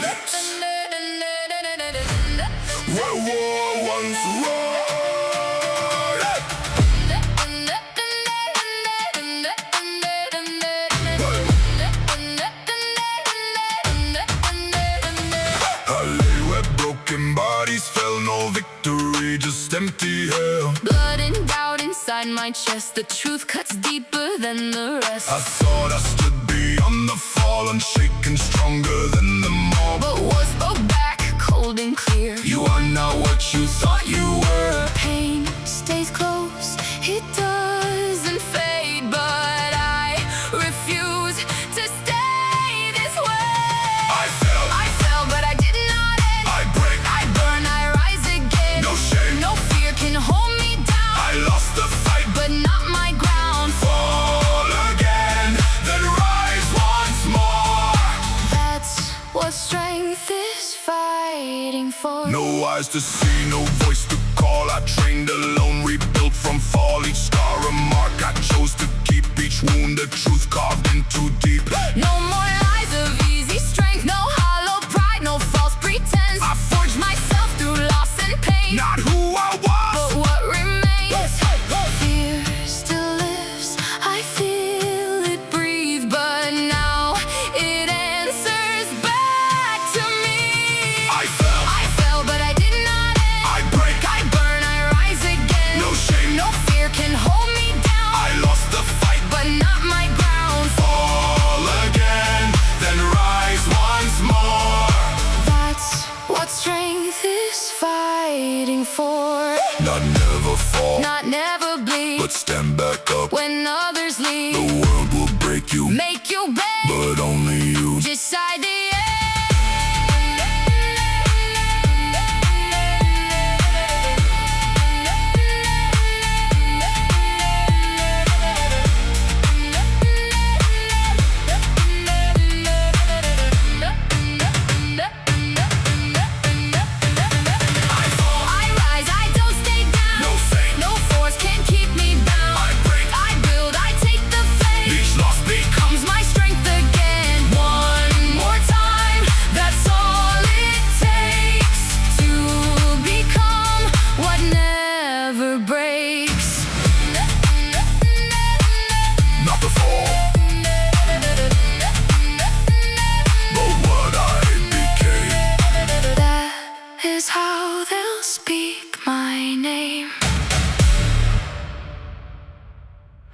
Where war once roared. I lay where broken bodies fell, no victory, just empty hell. Blood and doubt inside my chest, the truth cuts deeper than the rest. I thought I stood beyond the fall, unshaken, stronger than the mob. But war spoke back, cold and clear. You are not what you thought you were. Pain stays close, it doesn't fade, but I refuse to stay this way. I fell, but I did not end. I break, I burn, I rise again. no shame. No fear can hold me down, I lost the fight, but not my ground. fall again, then rise once more. That's what strength is fighting for. No eyes to see, no voice to call. I trained alone, rebuilt from fall. Each scar a mark, I chose to keep each wound a truth carved in too deep. No more lies of easy strength, no hollow pride, no false pretense. I forged myself through loss and pain, Not who I was, but what remains? Fear still lives, I feel it breathe, but now it answers back to me. I I fell, but I did not end. I break, I burn, I rise again. no shame. No fear can hold me down, I lost the fight, but not my ground. fall again, then rise once more. That's what strength is fighting for. Not never fall, Not never bleed but stand back up. when others The leave. world will break you, Make you beg, but only you. decide the I rise, I don't stay down. No fame, No force can keep me bound. I break, I build, I take the fame. each lost beat Comes my strength again. One more time, that's all it takes to become what never breaks. not the fall.